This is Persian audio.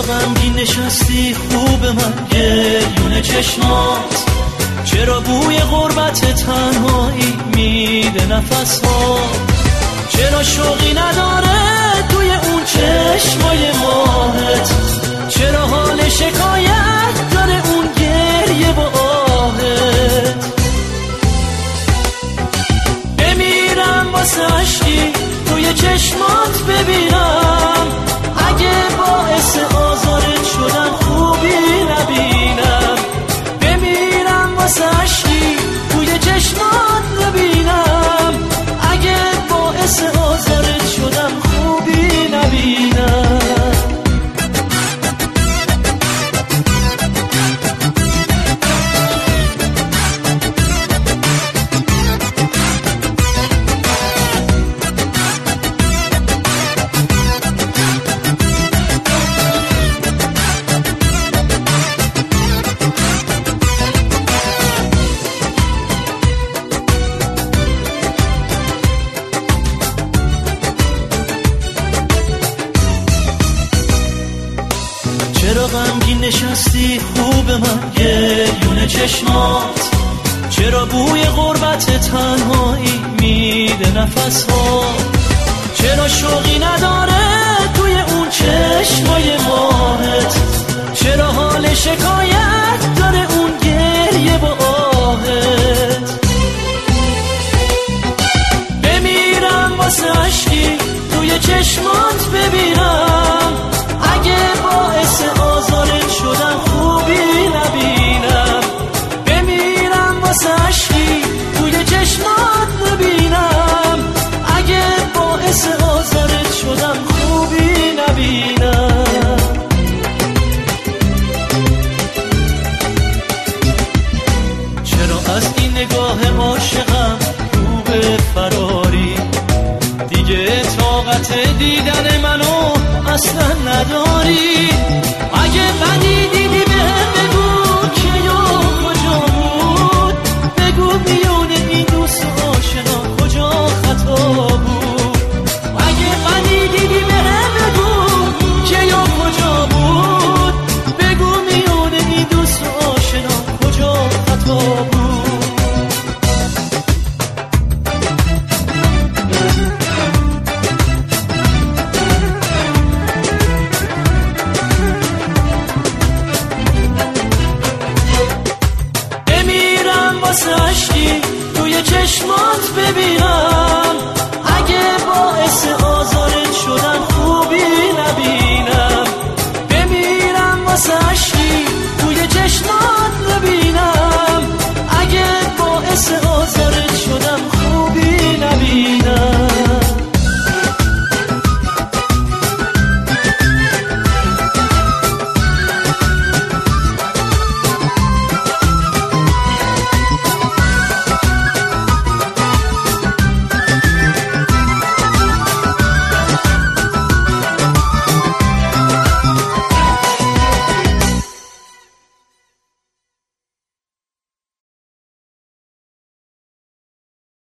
غمگین نشستی خوب من گریون چشمات؟ چرا بوی غربت تنهایی میده نفس ها؟ چرا شوقی نداره توی اون چشمای ماهت؟ چرا حال شکایت داره اون گریه با آهت؟ بمیرم واسه عشقی توی چشمات ببینم، اگه باعث آزارت شدم خوبی نبینم. بمیرم واسه عشقی توی چشمات ببینم، اگه باعث آزارت شدم خوبی نبینم. چرا غمگین نشستی خوب من گریون چشمات؟ چرا بوی غربت تنهایی میده نفس ها؟ چرا شوقی نداره توی اون چشمای ماهت؟ چرا حال شکایت داره اون گریه با آهت؟ بمیرم واسه عشقی توی چشمات ببینم، اگه باعث آزارت شدم خوبی نبینم. بمیرم واسه عشقی توی چشمات ببینم، اگه باعث آزارت شدم خوبی نبینم. چرا از این نگاه عاشقم رو به فراری؟ دیگه طاقت دیدن منو اصلا نداری. اگه بدی دیدی بهم بگو که یا کجا بود، بگو میون این دوست آشنا کجا خطا بود. اگه بدی دیدی بهم بگو که یا کجا بود، بگو میون این دوست آشنا کجا خطا بود. واسه عشقی توی چشمات ببینم،